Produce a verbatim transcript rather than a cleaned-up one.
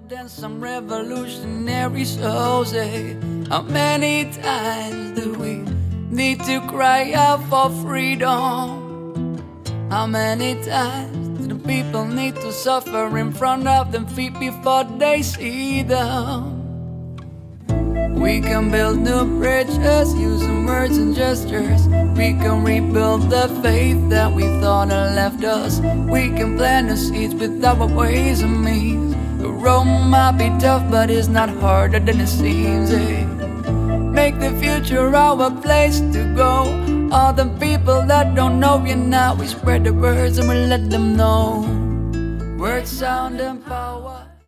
than some revolutionary souls, eh? How many times do we need to cry out for freedom? How many times do the people need to suffer in front of them feet before they see them? We can build new bridges using words and gestures. We can rebuild the faith that we thought had left us. We can plant the seeds with our ways and means. The road might be tough, but it's not harder than it seems, eh? Make the future our place to go. All the people that don't know you now, we spread the words and we let them know. Words, sound, and power.